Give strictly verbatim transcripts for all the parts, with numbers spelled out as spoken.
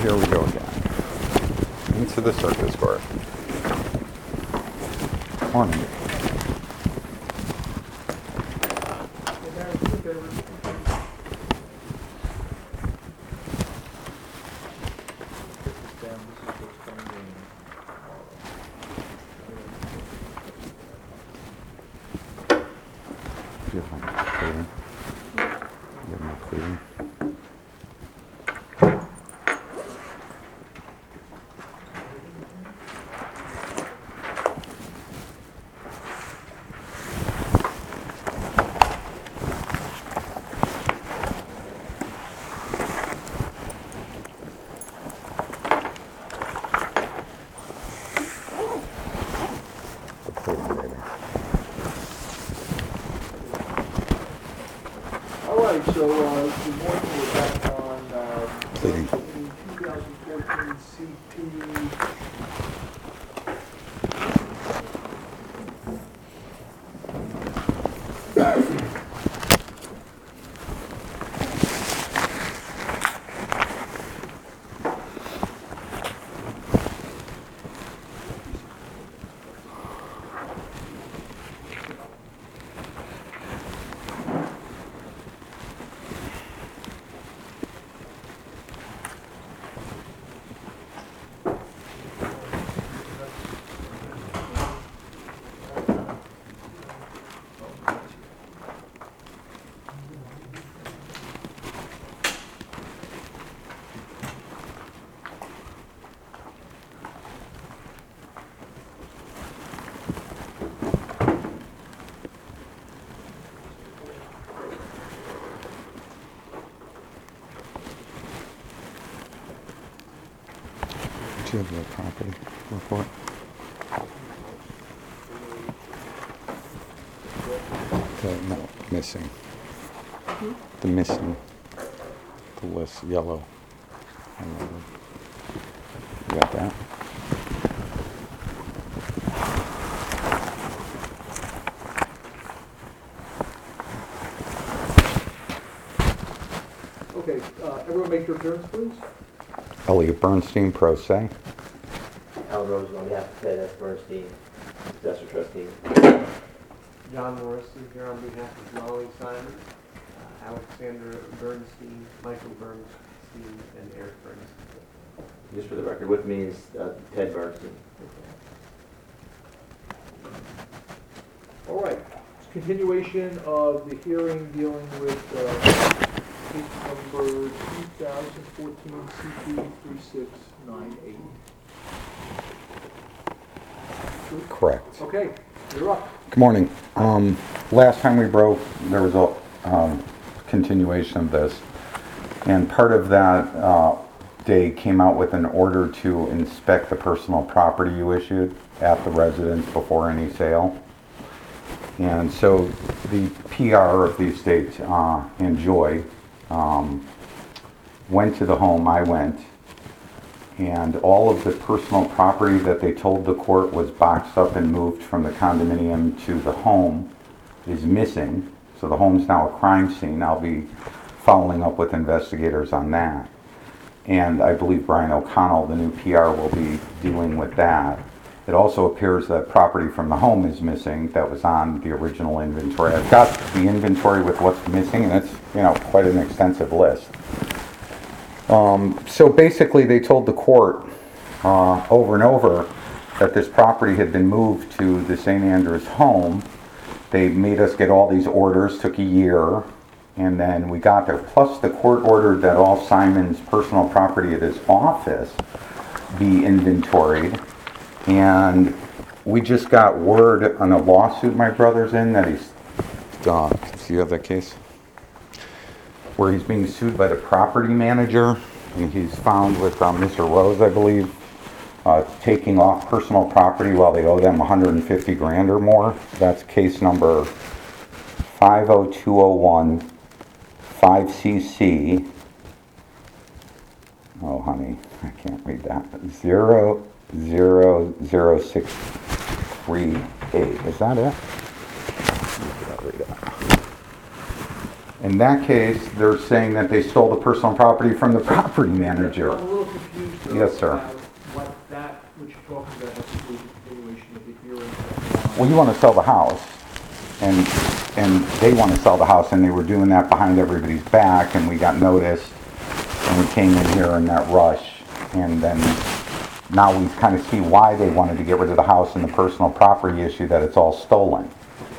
Here we go again. Into the circus court. Morning. Do you have my cleaning? Do you have my cleaning? All right, so uh, good morning. We're back on uh, Pleading. twenty fourteen C P. Do you have the property report? The, no, missing. The missing. The list, yellow. You got that? Okay, uh, everyone make your appearance, please. Elliot Bernstein, pro se. Alan Rose on behalf of Ted S. Bernstein, Successor Trustee. John Morrison here on behalf of Molly Simon, uh, Alexander Bernstein, Michael Bernstein, and Eric Bernstein. Just for the record, with me is uh, Ted Bernstein. All right, it's continuation of the hearing dealing with uh, case number two thousand fourteen C P three six nine eight. Correct. Okay, you're up. Good morning. Um, last time we broke, there was a um, continuation of this, and part of that uh, day came out with an order to inspect the personal property you issued at the residence before any sale. And so the P R of the estate, uh, and Joy, um, went to the home. I went. And all of the personal property that they told the court was boxed up and moved from the condominium to the home is missing. So the home's now a crime scene. I'll be following up with investigators on that. And I believe Brian O'Connell, the new P R, will be dealing with that. It also appears that property from the home is missing that was on the original inventory. I've got the inventory with what's missing, and it's, you know, quite an extensive list. Um, so basically they told the court uh, over and over that this property had been moved to the Saint Andrews home. They made us get all these orders, took a year, and then we got there. Plus the court ordered that all Simon's personal property at his office be inventoried. And we just got word on a lawsuit my brother's in that he's, uh, do you have that case? Where he's being sued by the property manager, and he's found with uh, Mister Rose, I believe, uh, taking off personal property while they owe them one hundred fifty grand or more. That's case number five oh two oh one five C C. Oh, honey, I can't read that. Zero zero zero six three eight. Is that it? In that case, they're saying that they stole the personal property from the property manager. I'm a little confused So Yes, sir. uh, What that, what you're talking about has to do with the continuation of the hearing. Well, you want to sell the house, and, and they want to sell the house, and they were doing that behind everybody's back, and we got noticed, and we came in here in that rush, and then now we kind of see why they wanted to get rid of the house and the personal property issue, that it's all stolen.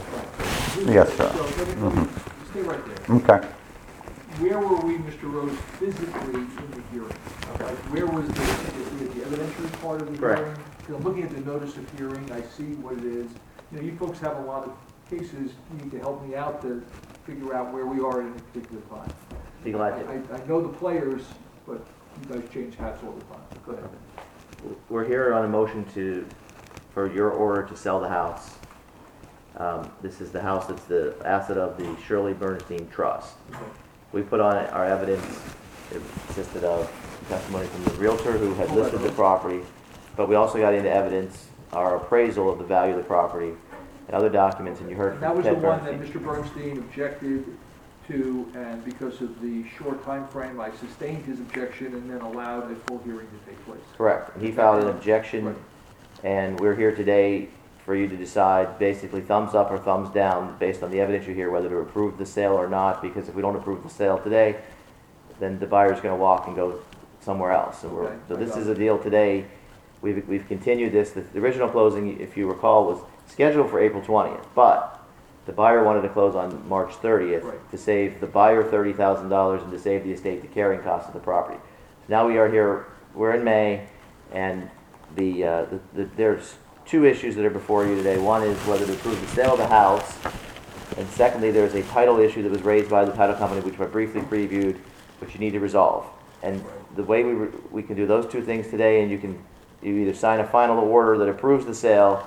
Yes, sir. So, let me- let me- stay right there. Okay. Where were we, Mister Rose, physically in the hearing? Like, where was the, the the evidentiary part of the Correct. hearing? 'Cause I'm looking at the notice of hearing, I see what it is. You know, you folks have a lot of cases, you need to help me out to figure out where we are at any particular time. Be I, glad to. I I know the players, but you guys change hats all the time. Go ahead. We're here on a motion to, for your order to sell the house. Um, This is the house that's the asset of the Shirley Bernstein Trust. Okay. We put on our evidence, it consisted of testimony from the realtor who had listed the property, but we also got into evidence, our appraisal of the value of the property, and other documents, and you heard And from that was the Ted one that Bernstein. Mister Bernstein objected to, and because of the short time frame, I sustained his objection and then allowed a full hearing to take place. Correct. And he filed an objection, Right. and we're here today for you to decide, basically thumbs up or thumbs down, based on the evidence you hear, whether to approve the sale or not, because if we don't approve the sale today, then the buyer's gonna walk and go somewhere else. And we're, Okay, so I this got is it. a deal today. We've, we've continued this. The the original closing, if you recall, was scheduled for April twentieth, but the buyer wanted to close on March thirtieth Right. to save the buyer thirty thousand dollars and to save the estate the carrying cost of the property. Now we are here, we're in May, and the, uh, the, the, there's two issues that are before you today. One is whether to approve the sale of the house, and secondly, there's a title issue that was raised by the title company, which I briefly previewed, which you need to resolve. And the way we, re- we can do those two things today, and you can, you either sign a final order that approves the sale,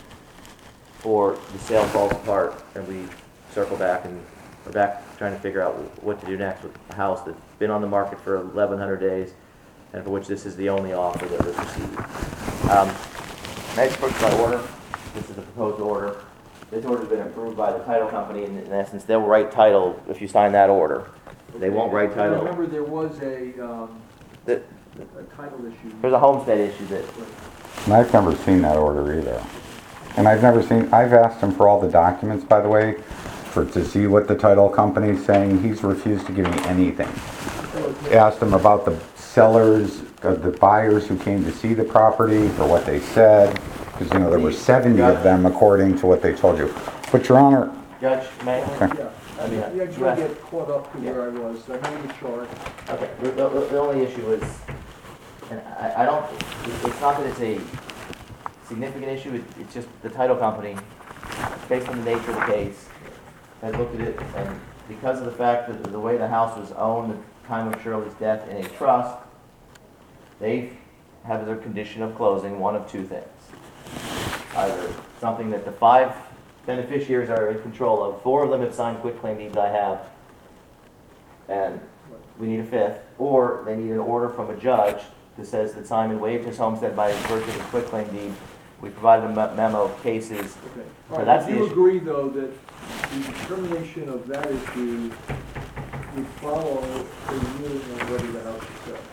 or the sale falls apart, and we circle back, and we're back trying to figure out what to do next with a house that's been on the market for eleven hundred days, and for which this is the only offer that was received. Um, Next, first by order, this is the proposed order. This order's been approved by the title company, and in essence, they'll write title if you sign that order. They won't write I title. remember there was a, um, The- a title issue. There's a homestead issue that, And I've never seen that order either. And I've never seen, I've asked him for all the documents, by the way, for, to see what the title company's saying. He's refused to give me anything. Asked him about the sellers, uh, the buyers who came to see the property, for what they said, because, you know, there were seventy of them according to what they told you. But, Your Honor, Judge, may I? Yeah, I mean, yeah, I just you want to asked- get caught up to where I was. I know the chart. Okay, the, the, the only issue is, and I, I don't, it's not that it's a significant issue, it, it's just the title company, based on the nature of the case, has looked at it, and because of the fact that the way the house was owned at the time of Shirley's death in a trust, they have their condition of closing one of two things. Either something that the five beneficiaries are in control of, four of them have signed quitclaim deeds I have, and we need a fifth, or they need an order from a judge that says that Simon waived his homestead by virtue of his quitclaim deed. We provided a me- memo of cases. Okay. So All right, that's do the you issue. agree, though, that the determination of that issue would follow a ruling on whether the house is sold?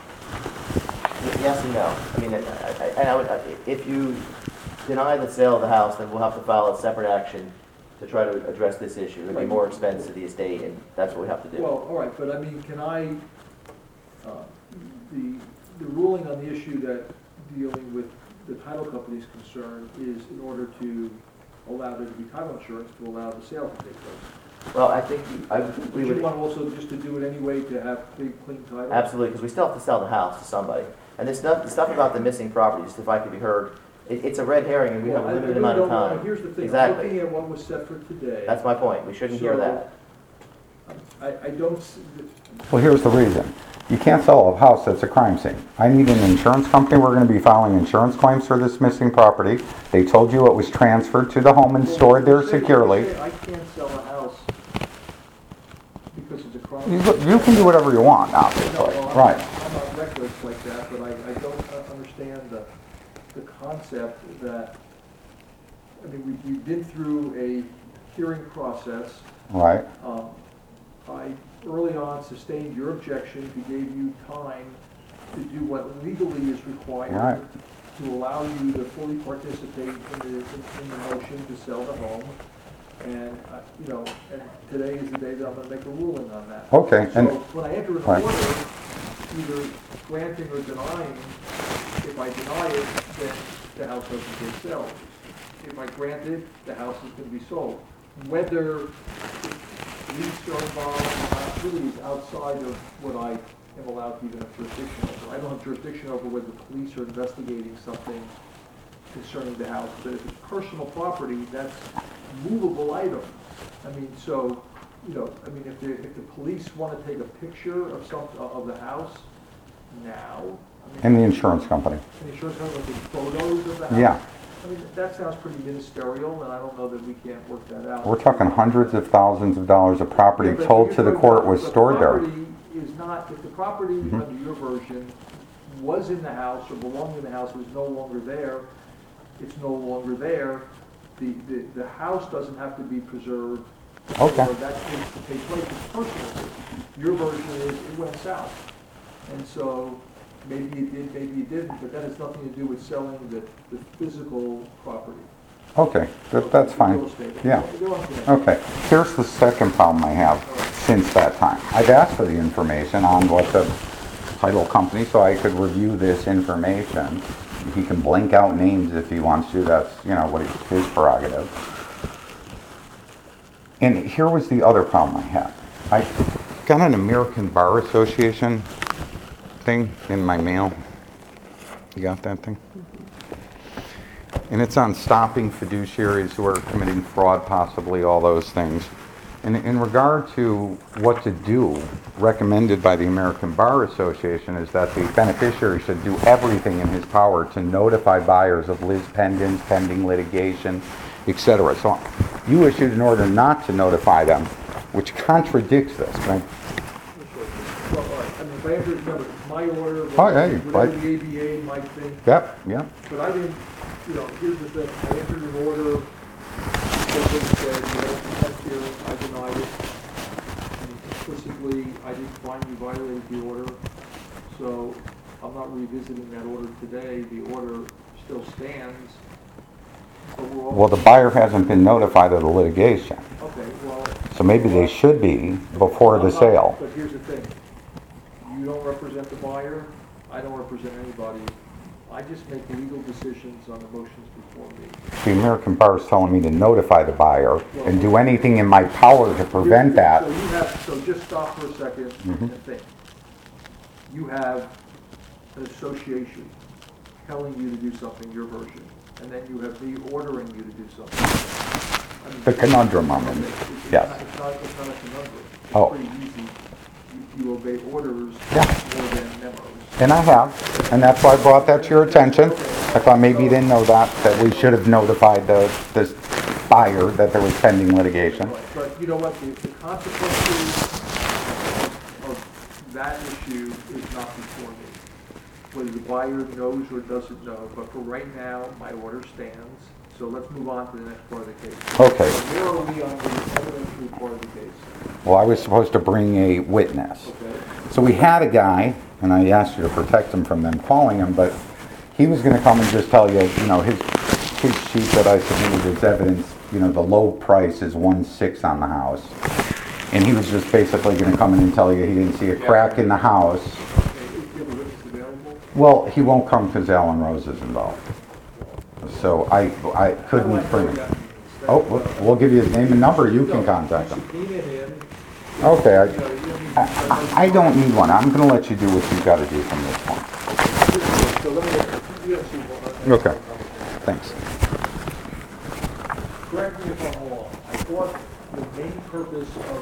Yes and no. I mean, I, I, and I would, I- if you deny the sale of the house, then we'll have to file a separate action to try to address this issue. It'd be Right. more expense to the estate, and that's what we have to do. Well, all right, but I mean, can I, uh, the, the ruling on the issue that dealing with the title company's concern is in order to allow there to be title insurance, to allow the sale to take place. Well, I think you- I, But we you would, want also just to do it anyway to have clean, clean title? absolutely, because we still have to sell the house to somebody. And this stuff, the stuff about the missing property, just if I could be heard, it, it's a red herring, and we have a Well, I- I limited really amount of don't wanna- time. Here's the thing, I'm Exactly. looking at what was set for today. That's my point. We shouldn't hear So, that. I, I don't, s- well, here's the reason. You can't sell a house that's a crime scene. I need an insurance company. We're gonna be filing insurance claims for this missing property. They told you it was transferred to the home and stored there Say- securely. say I can't sell a house because it's a crime. You you can do whatever you want, No, obviously, well, I'm right. not- I'm not reckless like that, but I, I don't uh, understand the, the concept that, I mean, we, we've been through a hearing process. Right, Um, I early on sustained your objection, he gave you time to do what legally is required Right. to allow you to fully participate in the, in the motion to sell the home. And, uh, you know, and today is the day that I'm gonna make a ruling on that. Okay, So and- when I enter an Right. order, either granting or denying, if I deny it, then the house doesn't get sold. If I grant it, the house is gonna be sold. Whether police are involved or not really is outside of what I am allowed to even have jurisdiction over. I don't have jurisdiction over whether the police are investigating something concerning the house, but if it's personal property, that's movable item. I mean, so, you know, I mean, if the, if the police want to take a picture of some, of the house now, I mean. And the insurance company. And the insurance company will take photos of the house. Yeah. I mean, that sounds pretty ministerial, and I don't know that we can't work that out. We're talking hundreds of thousands of dollars of property Yeah, but told you're to the talking court about was the stored there. property is not, if the property, Mhm. under your version, was in the house or belonged in the house, was no longer there, it's no longer there, the, the, the house doesn't have to be preserved. Okay. For that case to take place, it's personal. Your version is, it went south. And so, maybe it did, maybe it didn't, but that has nothing to do with selling the, the physical property. Okay, that, that's The fine. real estate. Yeah. They're unconnected. Okay, here's the second problem I have since that time. I've asked for the information on what the title company, so I could review this information. He can blank out names if he wants to, that's, you know, what he- his prerogative. And here was the other problem I had. I got an American Bar Association thing in my mail. You got that thing? And it's on stopping fiduciaries who are committing fraud, possibly, all those things. And in regard to what to do, recommended by the American Bar Association is that the beneficiary should do everything in his power to notify buyers of lis pendens, pending litigation, et cetera. So you issued an order not to notify them, which contradicts this, right? Well, all right, I mean, if I have to remember, it's my order, Oh, yeah, you- whatever right. the A B A might think, Yep, yep. but I didn't, you know, here's the thing, I entered an order, something said, you know, test hearing, I denied it. And implicitly, I didn't find you violated the order, so I'm not revisiting that order today, the order still stands. But we're all- Well, the buyer hasn't been notified of the litigation, Okay, well. so maybe they should be before the I'm not- sale. But here's the thing, you don't represent the buyer, I don't represent anybody. I just make legal decisions on the motions before me. The American Bar is telling me to notify the buyer and do anything in my power to prevent that. So you have, so just stop for a second Mhm. and think. You have an association telling you to do something, your version, and then you have me ordering you to do something. I mean, The conundrum I'm in, okay, it's- it's yes. not- It's not, it's not a conundrum. Oh. It's pretty easy. You, you obey orders Yeah. more than memos. And I have, and that's why I brought that to your attention. I thought maybe you didn't know that, that we should have notified the, the buyer that there was pending litigation. Right, but you know what, the, the consequences of that issue is not before me. Whether the buyer knows or doesn't know, but for right now, my order stands. So let's move on to the next part of the case. Okay. Where are we on the evidentiary part of the case? Well, I was supposed to bring a witness. Okay? So we had a guy, and I asked you to protect him from them calling him, but he was gonna come and just tell you, you know, his, his sheet that I submitted as evidence, you know, the low price is one six on the house. And he was just basically gonna come in and tell you he didn't see a crack in the house. Okay, if you have a witness available? Well, he won't come because Alan Rose is involved. So I, I couldn't bring him. Oh, we'll- we'll give you his name and number, you can contact him. Subpoena him, Okay, you I, know, you don't need. I, I- I don't need one, I'm gonna let you do what you gotta do from this point. So let me, you don't see one. Okay. Thanks. Correct me if I'm wrong, I thought the main purpose of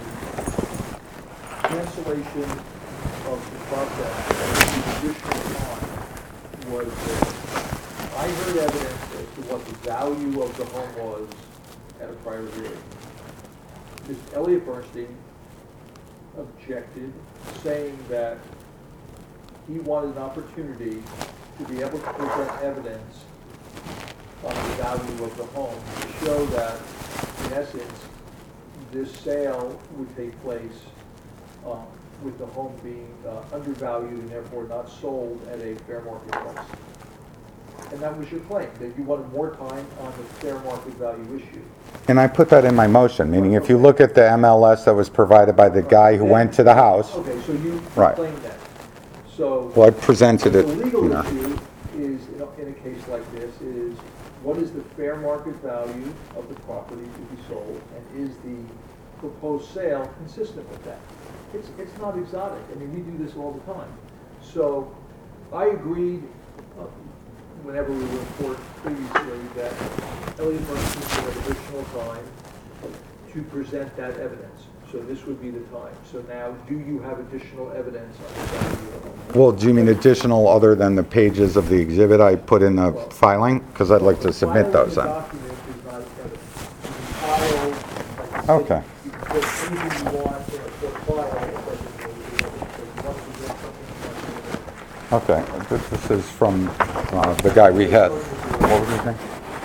the cancellation of the process, of the additional time, was that I heard evidence as to what the value of the home was at a prior hearing. Mister Elliot Bernstein objected, saying that he wanted an opportunity to be able to present evidence on the value of the home to show that, in essence, this sale would take place um, with the home being uh, undervalued and therefore not sold at a fair market price. And that was your claim, that you wanted more time on the fair market value issue. And I put that in my motion, meaning if you look at the M L S that was provided by the guy who went to the house, Okay, so you Right. claimed that. So. well, I presented The it, legal you know. issue is, in a, in a case like this, is what is the fair market value of the property to be sold, and is the proposed sale consistent with that? It's, it's not exotic, I mean, we do this all the time. So, I agreed, uh, whenever we were in court previously, that Elliot Bernstein should have additional time to present that evidence. So this would be the time. So now, do you have additional evidence on the value of the home? Well, do you mean additional other than the pages of the exhibit I put in the filing? Because I'd like to submit those then. Filing the document is not evidence. You can file, like I said, Okay. you can put anything you want in a court file, but it doesn't really do it. So you want to present something, you want to Okay, this this is from uh, the guy we had. What was his name?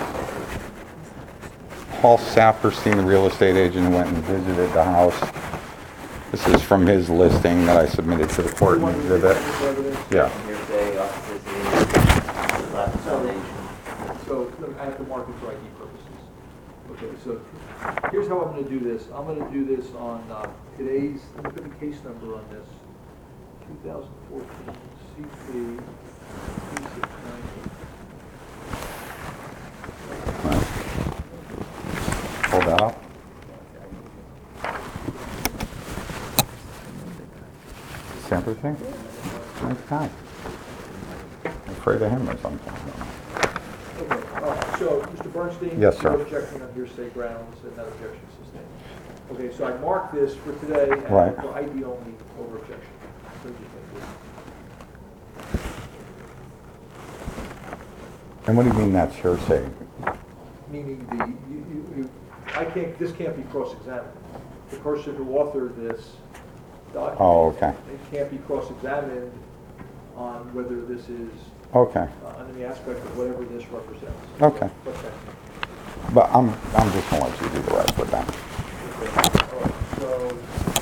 Paul Saperstein, the real estate agent who went and visited the house. This is from his listing that I submitted to the court You and want to exhibit. present evidence? Yeah. Hearsay, authenticity, lack of foundation. So, look, I have to mark it for I D purposes. Okay, so here's how I'm gonna do this. I'm gonna do this on, uh, today's, let me put the case number on this. two thousand fourteen C P three six nine eight. Hold that up. Saperstein? Nice guy. I'm afraid of him or something. Okay, all right, so, Mister Bernstein? Yes, sir. You're objecting on hearsay grounds and that objection sustained. Okay, so I marked this for today and Right. for I D only over objection. So just make this. And what do you mean that's hearsay? Meaning the, you, you, you, I can't, this can't be cross-examined. The person who authored this document. Oh, okay. It can't be cross-examined on whether this is, Okay, uh, on any aspect of whatever this represents. okay. Okay. But I'm, I'm just gonna let you do the rest with that. Okay. All right, so,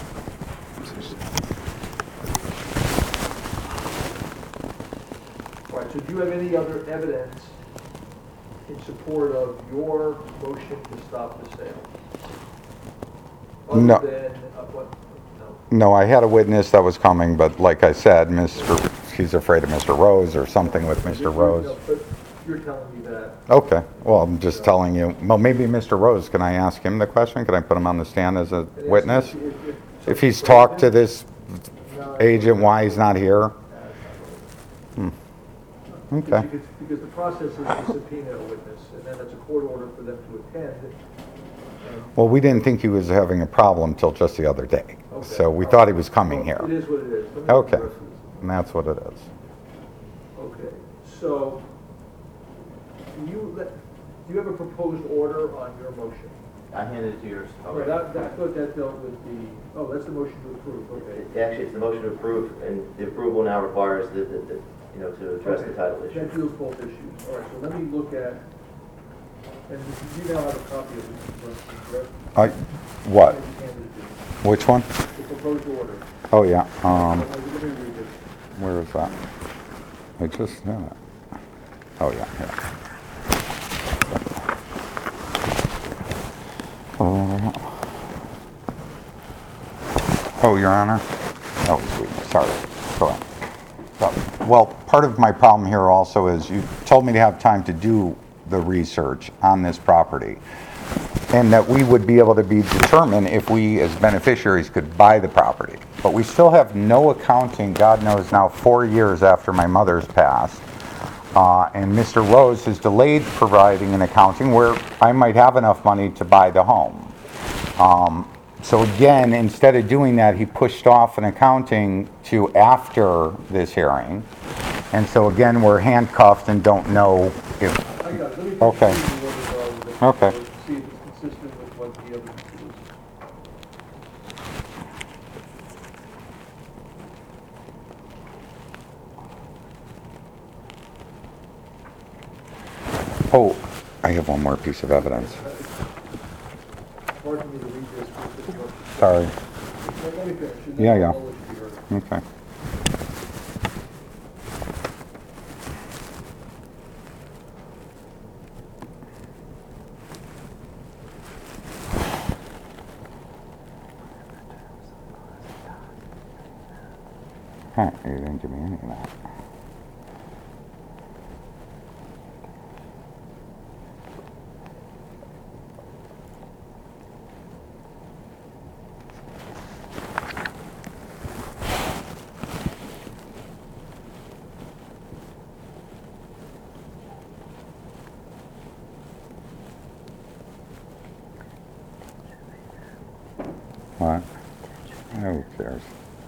all right, so do you have any other evidence in support of your motion to stop the sale? No. Other than, uh, what, no. No, I had a witness that was coming, but like I said, Mister he's afraid of Mister Rose or something with Mister You're- Rose. no, But you're telling me that, Okay, well, I'm just telling you, well, maybe Mister Rose, can I ask him the question? Can I put him on the stand as a and it's- witness? if- if- If he's talked to this No, agent, why he's not here? Hmm. Okay, Because, because the process is to subpoena a witness, and then it's a court order for them to attend. and- well, we didn't think he was having a problem till just the other day, Okay. so we thought he was coming Well, here. It is what it is. Let me look at Okay, the rest of this. and that's what it is. Okay, so, do you let, do you have a proposed order on your motion? I handed it to yours. Oh, that, that, I thought that dealt with the, oh, that's the motion to approve, okay. Actually, it's the motion to approve, and the approval now requires the, the, the, you know, to address the Okay. title issue. That deals both issues. All right, so let me look at, and you now have a copy of this, correct? I, what? You handed it to me. Which one? The proposed order. Oh, yeah, um, Let me let me read it. where is that? I just, yeah. Oh, yeah, yeah. Oh, oh, Your Honor? Oh, sweet, sorry, go ahead. So, well, part of my problem here also is you told me to have time to do the research on this property, and that we would be able to be determined if we as beneficiaries could buy the property. But we still have no accounting, God knows now, four years after my mother's passed. Uh, and Mister Rose has delayed providing an accounting where I might have enough money to buy the home. Um, so again, instead of doing that, he pushed off an accounting to after this hearing. And so again, we're handcuffed and don't know if, I got it. Let me take Okay. the order, uh, Okay. See if it's consistent with what the evidence is. oh, I have one more piece of evidence. It's hard for me to read this. but it's- Sorry. Let me finish. and then Yeah, yeah. I'll let you hear Okay. Huh, you didn't give me any of that. What? Who cares?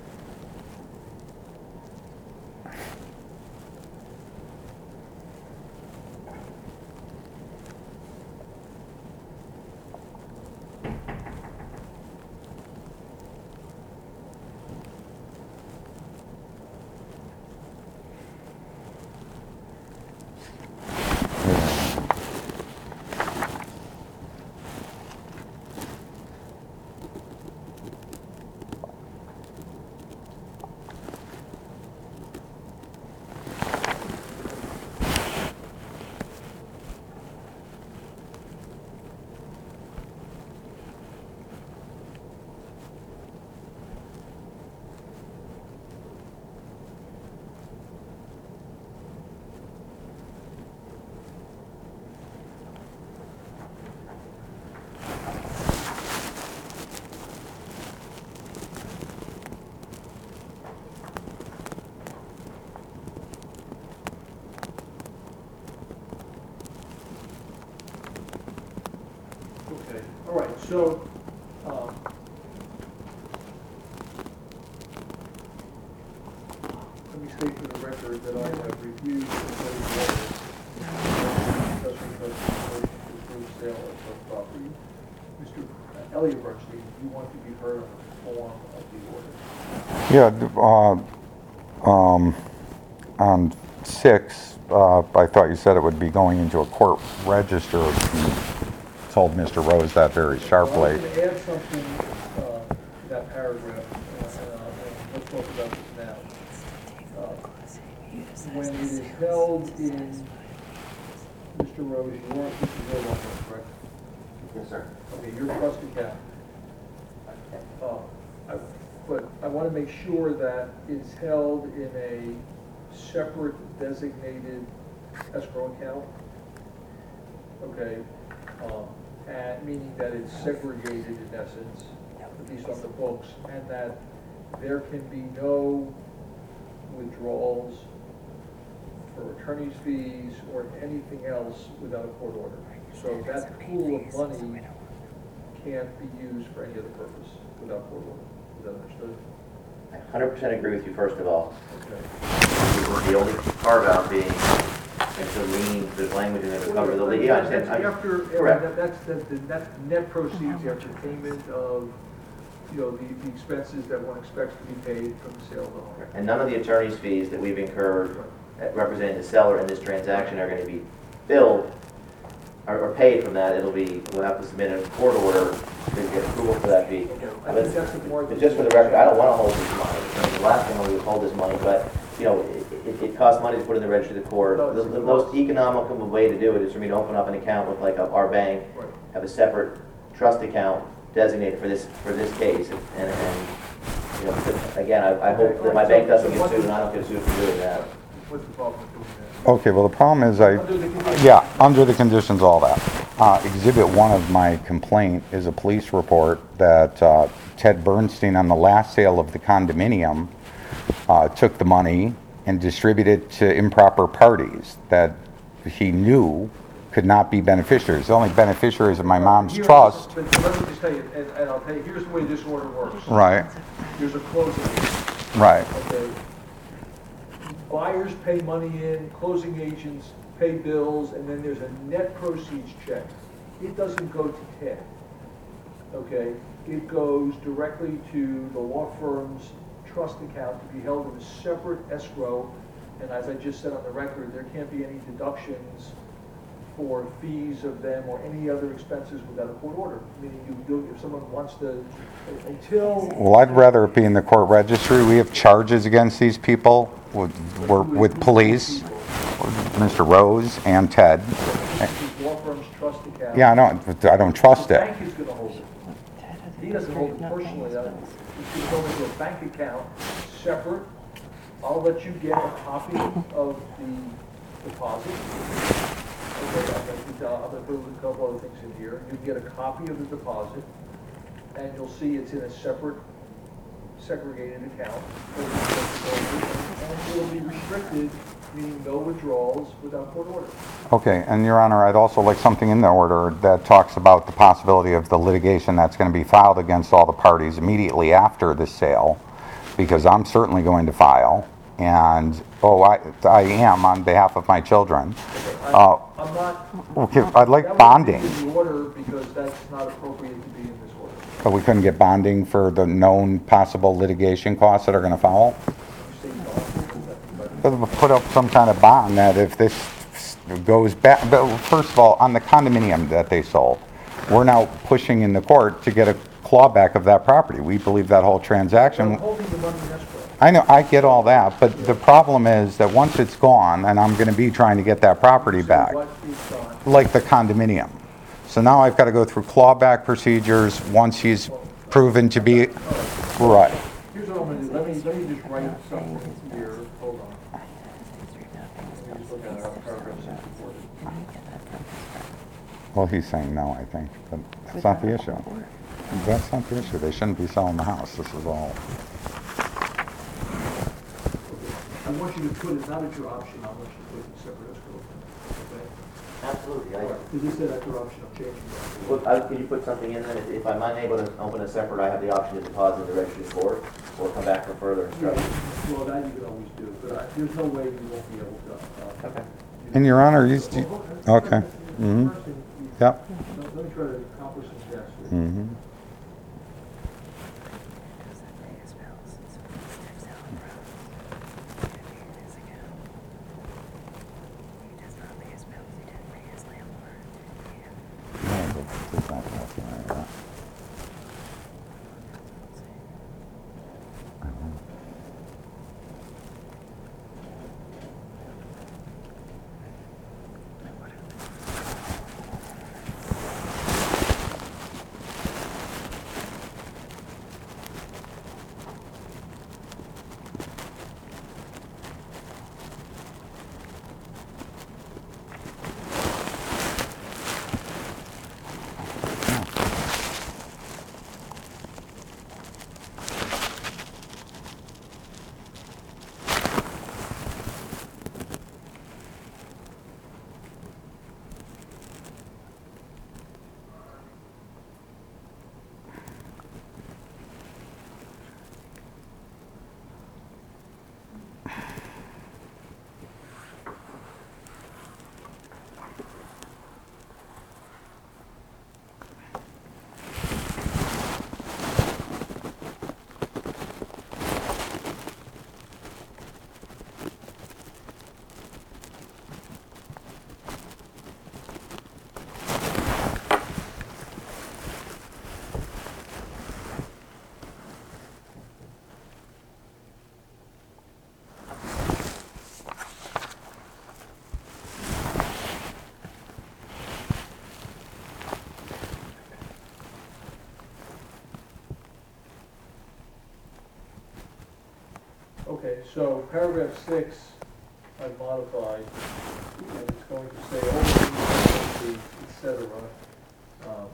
Okay, all right, so, um, let me state for the record that I have reviewed the zoning orders. Discussion of the approved sale of such property. Mister Elliot Bernstein, you want to be heard on the form of the order? Yeah, d- uh, um, on six, uh, I thought you said it would be going into a court register. You told Mister Rose that very Well, sharply. I'm going to add something uh, to that paragraph, uh, and uh, and let's talk about this now. Uh, When it is held in, Mister Rose, your, this is your law firm, correct? Yes, sir. Okay, your trust account. Uh, I- But I want to make sure that it's held in a separate designated escrow account. Okay, um, and meaning that it's segregated in essence, at least on the books, and that there can be no withdrawals for attorney's fees or anything else without a court order. So that pool of money can't be used for any other purpose without court order. Is that understood? I one hundred percent agree with you, first of all. Okay. The only carve out being, if the lien, there's language in there to cover the lien. Yeah, I That's understand. I- after, Correct. that- that's, the the net, net proceeds after payment of, you know, the, the expenses that one expects to be paid from the sale of the home. And none of the attorney's fees that we've incurred representing the seller in this transaction are going to be billed or or paid from that. It'll be, we'll have to submit a court order to get approval for that fee. Okay, I think that's the part. But just for the record, I don't want to hold this money. I mean, the last thing we would hold this money, but, you know, it, it, it costs money to put in the registry of the court. The, the most economical way to do it is for me to open up an account with like a- our bank, Right. have a separate trust account designated for this, for this case, and, and, and, you know, but again, I, I hope that my bank doesn't get sued and I don't get sued for doing that. What's the problem with doing that? Okay, well, the problem is I, Under the conditions. yeah, under the conditions, all that. Uh, exhibit one of my complaint is a police report that, uh, Ted Bernstein on the last sale of the condominium, uh, took the money and distributed to improper parties that he knew could not be beneficiaries. The only beneficiaries of my mom's Here- trust. But let me just tell you, and, and I'll tell you, here's the way this order works. Right, There's a closing, right, okay? Buyers pay money in, closing agents pay bills, and then there's a net proceeds check. It doesn't go to Ted, okay? It goes directly to the law firm's trust account to be held in a separate escrow. And as I just said on the record, there can't be any deductions for fees of them or any other expenses without a court order. Meaning you do, if someone wants to, until. Well, I'd rather it be in the court registry. We have charges against these people with, we're- with police, Mister Rose and Ted. These law firms trust the county. Yeah, I don't, I don't trust The it. bank is gonna hold it. He doesn't hold it personally, uh, it's gonna go into a bank account, separate. I'll let you get a copy of the deposit. Okay, I'm gonna, put- I'm gonna put a couple other things in here. You can get a copy of the deposit, and you'll see it's in a separate, segregated account. And it'll be restricted, meaning no withdrawals without court order. Okay, and Your Honor, I'd also like something in the order that talks about the possibility of the litigation that's going to be filed against all the parties immediately after the sale, because I'm certainly going to file, and, oh, I, I am on behalf of my children. Okay, Uh, I- I'm not. Okay, I'd like That bonding, wouldn't be in the order, because that's not appropriate to be in this order. but we couldn't get bonding for the known possible litigation costs that are going to follow? You say you don't, but- But we'll put up some kind of bond that if this goes back, but first of all, on the condominium that they sold, we're now pushing in the court to get a clawback of that property. We believe that whole I'm transaction, holding the money in escrow. I know, I get all that, but the problem is that once it's gone, and I'm gonna be trying to get that property So back, what is done, like the condominium. So now I've gotta go through clawback procedures once he's proven to be, right. here's what I'm gonna do, let me, let me just write something here, hold on. Let me just look at it, on paragraph sixty-four. Well, he's saying no, I think, but that's not the issue. That's not the issue. They shouldn't be selling the house. This is all. I want you to put it, not at your option, I want you to put it in separate escrow, okay? Absolutely. I- Because you said at your option, I'm changing that. Well, I- Can you put something in that if- if I'm unable to open a separate, I have the option to deposit in the registry of court or come back for further Yeah, instructions? well, that you can always do, but I, there's no way you won't be able to. uh, Okay. And Your Honor, he's. Okay. Mhm. First thing, you- Yep. Let let me try to accomplish some steps here. Mm-hmm. Okay, so paragraph six, I've modified, and it's going to say, all et cetera, um,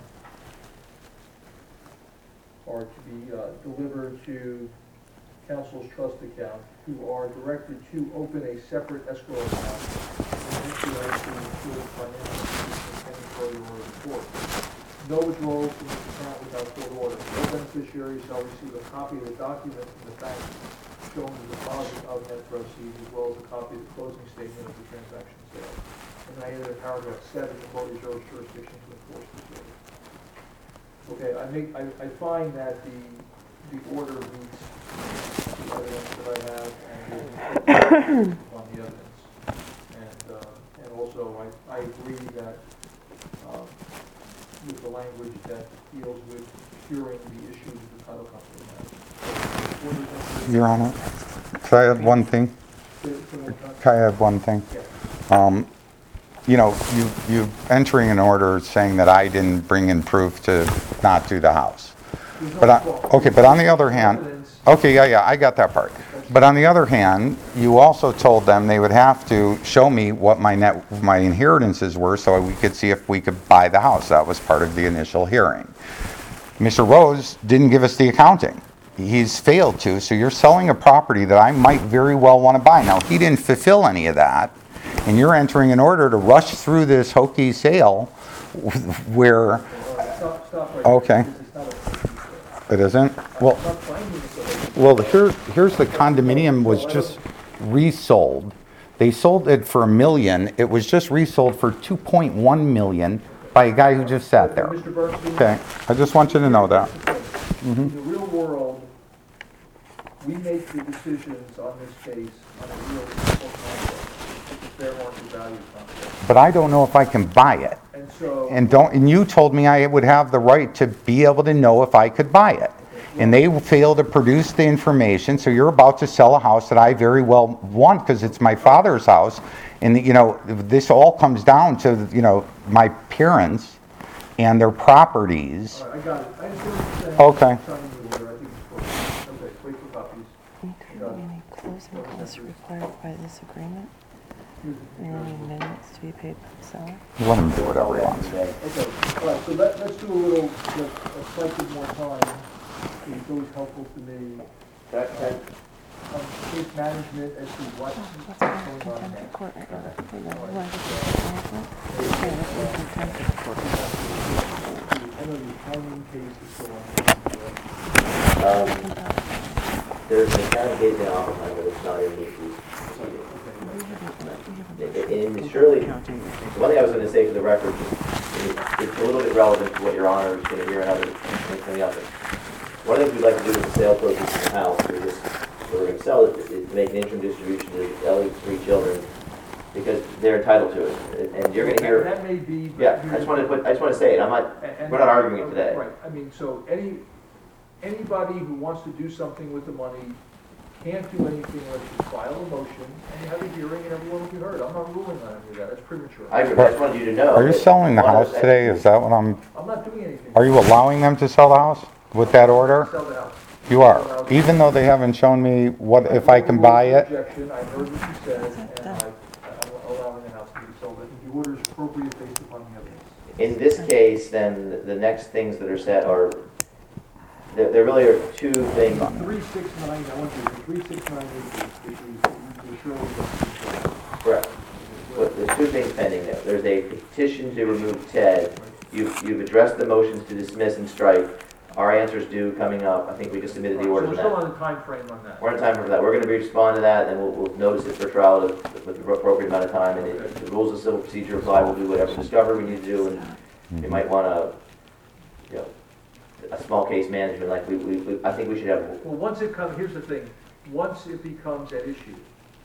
are to be, uh, delivered to council's trust account, who are directed to open a separate escrow account, in which you actually include financial assistance and further order report. No withdrawals from this account without court order. No beneficiary shall receive a copy of the document from the bank showing the deposit of net proceeds, as well as a copy of the closing statement of the transaction sale. And I added in paragraph seven, the court reserves jurisdiction to enforce this order. Okay, I make, I, I find that the, the order meets the evidence that I have and will on the evidence. And, uh, and also also, I, I agree that, um, with the language that deals with curing the issues the title company has. Your Honor, can I add one thing? Can I add one thing? Um, you know, you, you entering an order saying that I didn't bring in proof to not do the house. But I, okay, but on the other hand, okay, yeah, yeah, I got that part. But on the other hand, you also told them they would have to show me what my net, my inheritances were so we could see if we could buy the house. That was part of the initial hearing. Mister Rose didn't give us the accounting. He's failed to, so you're selling a property that I might very well want to buy. Now, he didn't fulfill any of that, and you're entering an order to rush through this hokey sale where, Stop, stop right there. okay, This is not a- it isn't? Well, I'm not finding it, so- well, here, here's the condominium was just resold. They sold it for a million. It was just resold for two point one million by a guy who just sat there. Mister Bernstein? Okay, I just want you to know that. Mm-hmm. In the real world, we make the decisions on this case on a real simple concept. It's a fair market value concept. But I don't know if I can buy it. And so, And don't, and you told me I would have the right to be able to know if I could buy it. And they failed to produce the information, so you're about to sell a house that I very well want because it's my father's house. And, you know, this all comes down to, you know, my parents and their properties. all right, I got it. I understand what you're saying. Okay. I'm signing the order. I think it's for, okay, wait for copies. Including any closing costs required by this agreement, and any amendments to be paid by the seller. Let him do whatever he wants. Okay, all right, so let, let's do a little, like, a slightly more time. It's always helpful to me. That- that- Um, case management as to what's That's why I'm going on contempt of next. court right now. You know, you want to get case management? Okay, let's do contempt of court. I know the accounting case is still on. Um, there's an accounting case in Oppenheimer, but it's not in the proceeding. And and Shirley, one thing I was going to say for the record, is it's a little bit relevant to what your honor is going to hear in other, in the other. One of the things we'd like to do with the sale proceeds of the house, we're just, we're going to sell it, is to make an interim distribution to Ellie's three children, because they're entitled to it. And you're going to hear, That may be. but yeah, I just wanted to put, I just want to say it, I'm not, and- and- we're not arguing it today. Right, I mean, so any, anybody who wants to do something with the money can't do anything unless you file a motion and you have a hearing and everyone will be heard. I'm not ruling on any of that, that's premature. I agree, but I just wanted you to know. Are you that selling the one of house today? Is that what I'm, I'm not doing anything. are you allowing them to sell the house with that order? Sell the house. You are, even though they haven't shown me what, if I can buy it? Objection, I heard what you said, and I, I'm allowing the house to be sold, and the order is appropriate based upon the evidence. In this case, then, the- the next things that are set are, there, there really are two things. Three six nine, I want you to, three six nine is, is, is, is surely. Correct. But there's two things pending there. There's a petition to remove Ted. You've, you've addressed the motions to dismiss and strike. Our answer's due coming up. I think we just submitted the So order we're on still that. on a time frame on that. We're in time for that. We're gonna be respond to that, and we'll, we'll notice it for trial to- with the appropriate amount of time. And if the rules of civil procedure apply, we'll do whatever discovery we need to do, and you might wanna, you know, a small case management, like we, we, we- I think we should have, Well, once it comes, here's the thing, once it becomes an issue,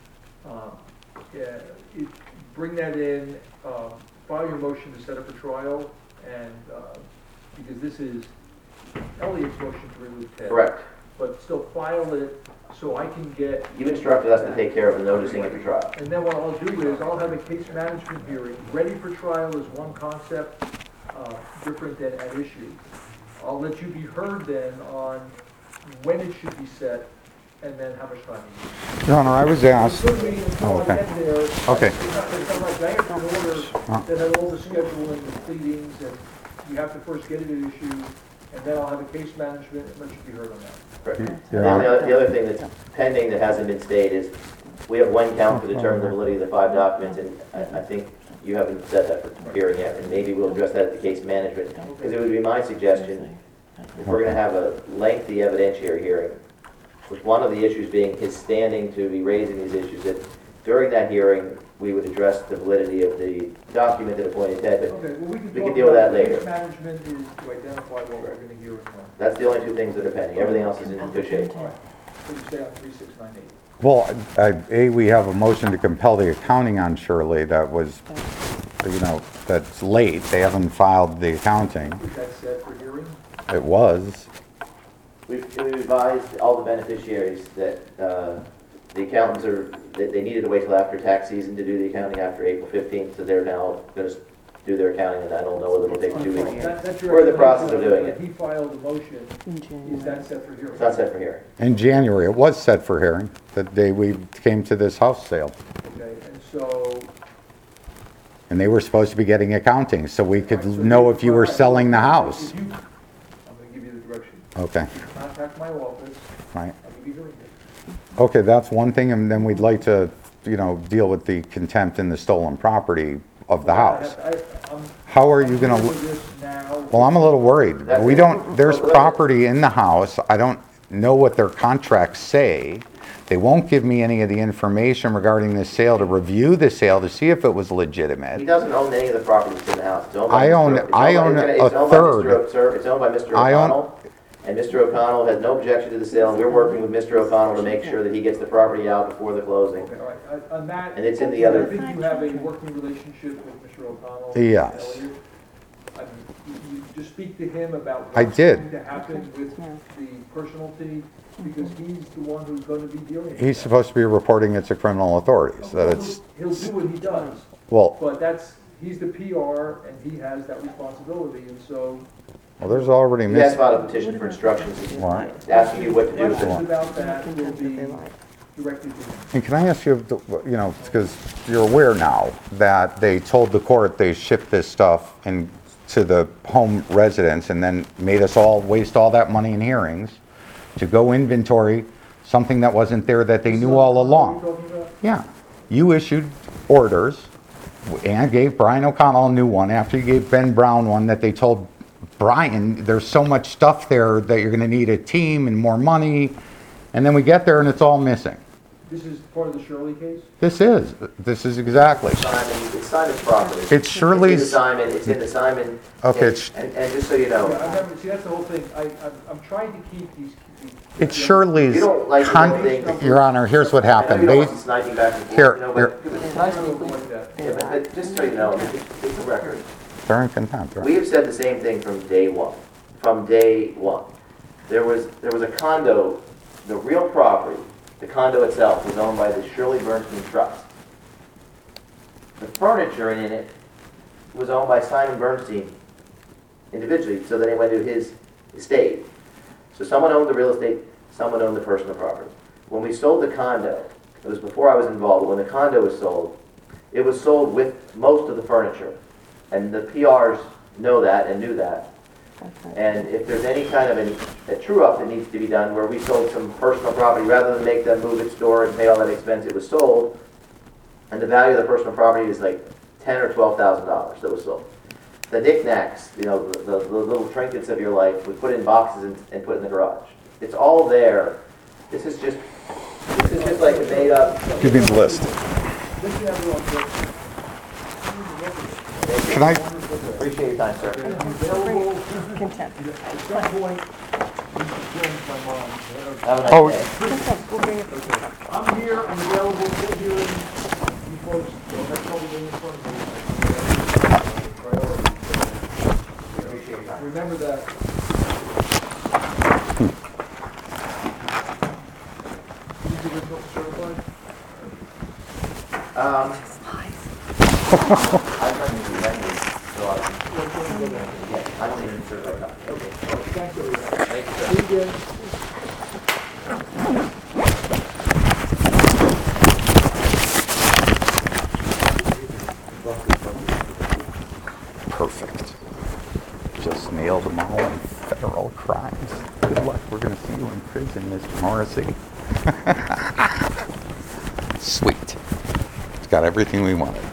um, yeah, it, bring that in, um, file your motion to set up a trial, and, uh, because this is Elliot's motion to remove Ted. correct. But still file it so I can get, You instructed us to take care of the noticing at the trial. and then what I'll do is I'll have a case management hearing. Ready for trial is one concept, uh, different than at issue. I'll let you be heard then on when it should be set, and then how much time you need. Your Honor, I was asked, Good meeting until Oh, I okay. get there. Okay. It's not, it's not like I have to order Uh. that had all the schedule and the pleadings, and you have to first get it at issue, and then I'll have a case management, and let you be heard on that. Correct. And Your then Honor. the other, the other thing that's pending that hasn't been stayed is, we have one count for determining the validity of the five documents, and I, I think you haven't set that for hearing yet, and maybe we'll address that at the case management. Because it would be my suggestion, if we're gonna have a lengthy evidentiary hearing, with one of the issues being his standing to be raising these issues, that during that hearing, we would address the validity of the document that appointed Ted, but Okay, well, we can We talk can deal with about that the later. Case management is to identify what we're gonna hear and when. that's the only two things that are pending. Everything else is in good shape. All right, so you stay on three six nine eight. Well, I- A, we have a motion to compel the accounting on Shirley that was, you know, that's late. They haven't filed the accounting. Is that set for hearing? It was. We've we've advised all the beneficiaries that uh, the accountants are, that they needed to wait till after tax season to do the accounting after April fifteenth, so they're now going to do their accounting, and I don't know whether it'll take two weeks. That- that's your We're in the process of explanation doing it. He filed a motion, In is January. that set for hearing? It's not set for hearing. In January, it was set for hearing, the day we came to this house sale. Okay, and so, And they were supposed to be getting accounting, so we could know if you were selling the house. If you- I'm gonna give you the direction. Okay, Contact my office, right. I'll give you hearing dates. Okay, that's one thing, and then we'd like to, you know, deal with the contempt and the stolen property of the house. I- I- I'm- How are you gonna, I'm dealing with this now. well, I'm a little worried. We don't, there's property in the house, I don't know what their contracts say. They won't give me any of the information regarding the sale, to review the sale, to see if it was He legitimate. doesn't own any of the properties in the house. It's owned by I Mister own- O- it's I owned by- own it's a owned by Mister third. O- Sir, it's owned by Mister I own- O'Connell, and Mister O'Connell has no objection to the sale, and we're working with Mister O'Connell to make sure that he gets the property out before the closing. Okay, all right, uh, on that. And it's in the other- I think you have a working relationship with Mister O'Connell. Yes. Elliot. I mean, you, you just speak to him about I what's did. going to happen with the personalty, because he's the one who's gonna be dealing with He's that. supposed to be reporting it to criminal authorities, that it's, He'll do what he does, well, but that's, he's the P R and he has that responsibility, and so well, there's already He has missed. filed a petition for instructions, Why? asking you what to do with questions it. about that will Contempt be if they like. directed to him. And can I ask you, you know, because you're aware now that they told the court they shipped this stuff in to the home residents and then made us all waste all that money in hearings to go inventory something that wasn't there that they knew all What are along. you talking about? Yeah, you issued orders and gave Brian O'Connell a new one after you gave Ben Brown one that they told Brian, there's so much stuff there that you're gonna need a team and more money. And then we get there and it's all missing. This is part of the Shirley case? This is, this is exactly. Simon, it's Simon's property. It's It's in the Shirley's, Simon, it's in the Simon. Okay, and- it's- And, and just so you Yeah, know, I never, see, that's the whole thing, I, I'm, I'm trying to keep these. these- it's you Shirley's, don't like the con- thing. Your Honor, here's what I know happened. you don't They, want to sniping back and forth, Here, you know, here. but it's I nice don't to know like that. Yeah, but, but just so you know, it's, it's a record. they're in contempt, right? We have said the same thing from day one. From day one, there was there was a condo. The real property, the condo itself, was owned by the Shirley Bernstein Trust. The furniture in it was owned by Simon Bernstein individually, so then it went to his estate. So someone owned the real estate, someone owned the personal property. When we sold the condo, it was before I was involved, but when the condo was sold, it was sold with most of the furniture. And the P Rs know that and knew that. And if there's any kind of an, a true-up that needs to be done where we sold some personal property, rather than make them move it, store it, and pay all that expense, it was sold, and the value of the personal property is like ten or twelve thousand dollars that was sold. The knickknacks, you know, the, the, the little trinkets of your life, we put in boxes and, and put in the garage. It's all there. This is just, this is just like a made-up. Give me the list. Listen, everyone, Can I, Appreciate your time, sir. available, Contempt. at some point, you can change my mind. Have a nice Oh. day. Contempt, we'll bring it for contempt. I'm here, I'm available, for hearing, you folks, don't have trouble getting in front of me. Priority. Appreciate your time. Remember that. Is the original certified? Um, I'd like to do that, so I, yeah, I don't even certify copy. Okay. Thanks, everyone. Thank you, sir. See you again. perfect. Just nailed them all in federal crimes. Good luck, we're gonna see you in prison, Mister Morrissey. Sweet. It's got everything we wanted.